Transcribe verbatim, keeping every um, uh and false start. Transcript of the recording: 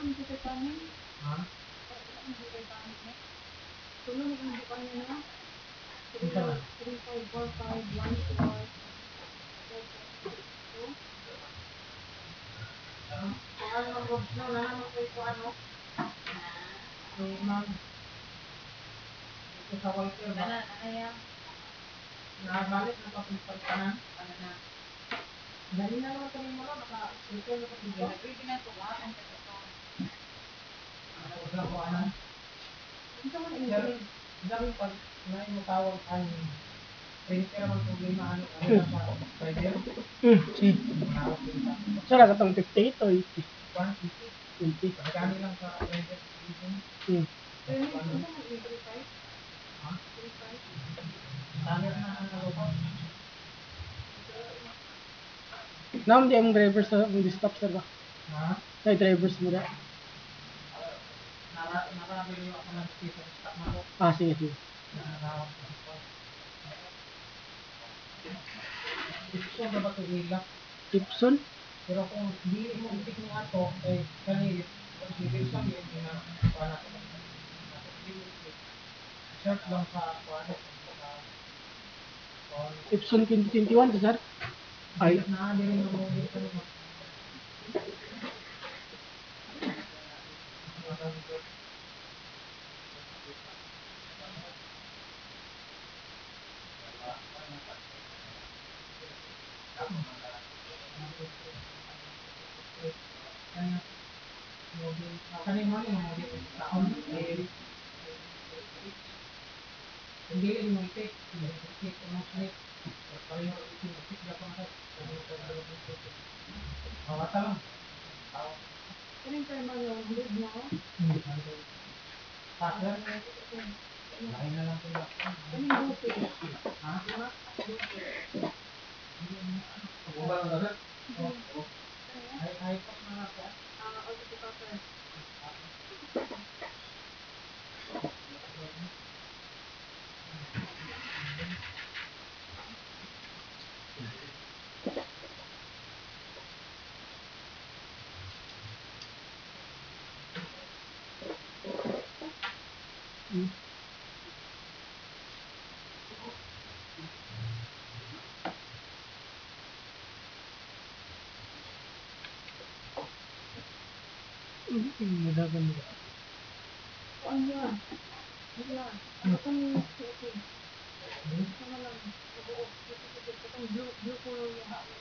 Ha? Isa na. Ano ang groups na? Nahanap ko ito ano? Ay, ma'am. Ito sa Walter ba? Nabalik na papunta ka na? Dali na naman kami mo na. Naka-filter na kasi dyan. Huwag lang po ano. Sir, dami pag may mutawag ano. Printer ang problema ano. Ano na sa driver? Hmm, si. Saan ka itong fifty-eight o eighty? one fifty. twenty. Pagkani lang sa driver. Hmm. Ano? Ha? Standard na ano local. Naam di ang drivers sa ang stop sir ba? Ha? Ay drivers mo na. Nara narabili ako ng station stock na ko. Ah, sige, sige. Nara Ipson na ba ito ilak? Gibson? Pero kung hindi mo itik ni ato, eh, kanil, si Wilson yun, yun na, para ko. Search lang sa, ano, sa, Gibson twenty twenty-one to sir? Ay. na, hindi rin mo yung ano, kanil mo yung mga taon, eh, hindi rin mo itik, itik mo snake, pareho itik, itik na pa na, mawata lang. Kaning tayo mga hulog mo? Passer? Lain na lang sila. Kaning buti? Ha? Bukan ang dagat? Oo. Ay, ay, pas na lang siya. Ah, o si Passer. Hmm. Hmm, madagan mo. Kuan niya. Wala. Ano kang okay? Ano lang? Mabuo. Itong blue, blue color niya.